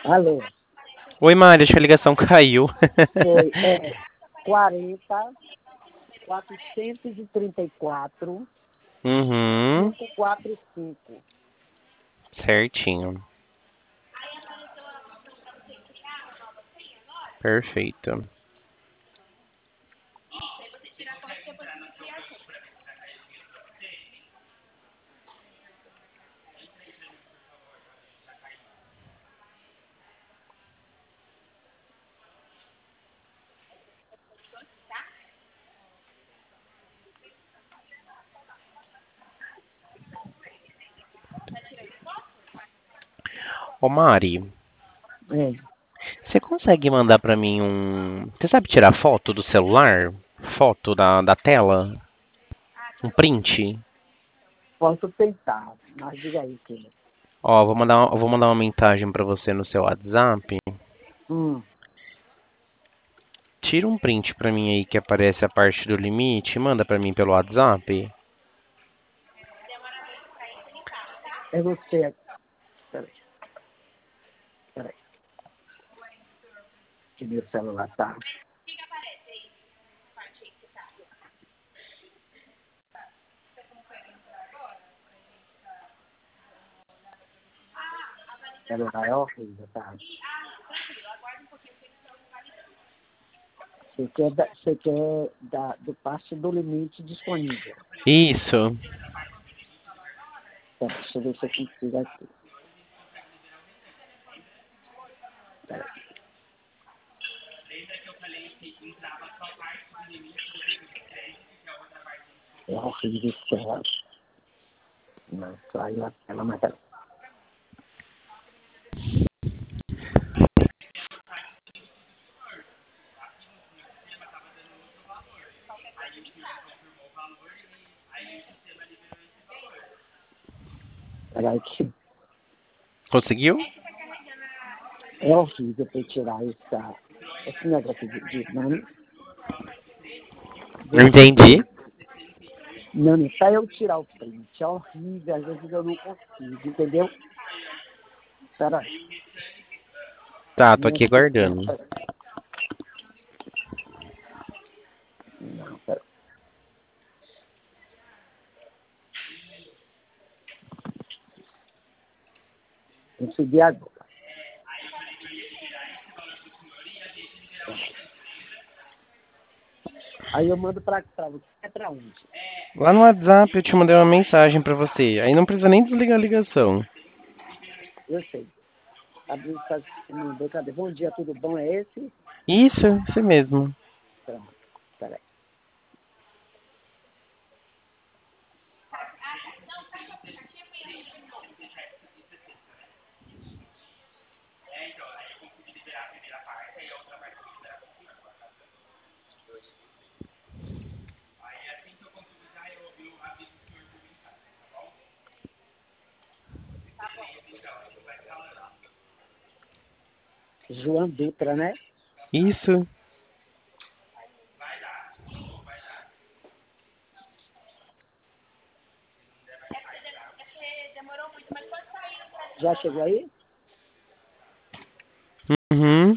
Alô, Oi, Mari, acho que a ligação caiu. foi 40 434 Uhum, 545. certinho. Perfeito. Ô, Mari, É, você consegue mandar pra mim um. Você sabe tirar foto do celular? Foto da tela? Um print? posso tentar, mas diga aí, filho. Ó, vou mandar uma mensagem pra você no seu WhatsApp. Hum, Tira um print pra mim aí que aparece a parte do limite e manda pra mim pelo WhatsApp. é você. Peraí, peraí, que meu celular tá. O celular é horrível, tá? Você quer do passe do limite disponível. Isso. Pera, deixa eu ver se eu consigo aqui. Pera. É horrível esse celular. Não, saiu a tela, mas peraí. Peraí que Conseguiu? é horrível para tirar esse negócio não, Não desse entendi. print. Não, nem só eu tirar o print. É horrível, às vezes eu não consigo, entendeu? Peraí. Tá, tô Minha aqui assistente, aguardando. peraí. Não, peraí. Consegui agora. Aí eu mando pra você. É pra onde? Lá no WhatsApp eu te mandei uma mensagem pra você. Aí não precisa nem desligar a ligação. Eu sei. Abriu o mandou, cadê? Bom dia, tudo bom? É esse? Isso mesmo. Pronto. Peraí. João Dutra, né? Isso. Já chegou aí? Uhum.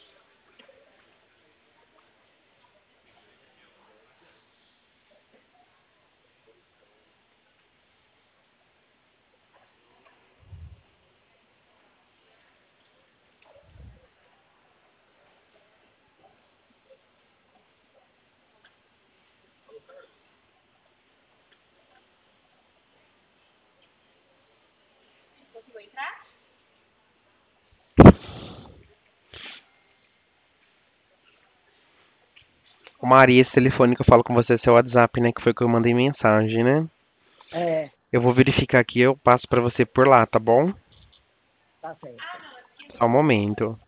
Ô, Maria, esse telefone que eu falo com você é seu WhatsApp, né? Que foi que eu mandei mensagem, né? É, Eu vou verificar aqui, eu passo pra você por lá, tá bom? tá certo. Só um momento.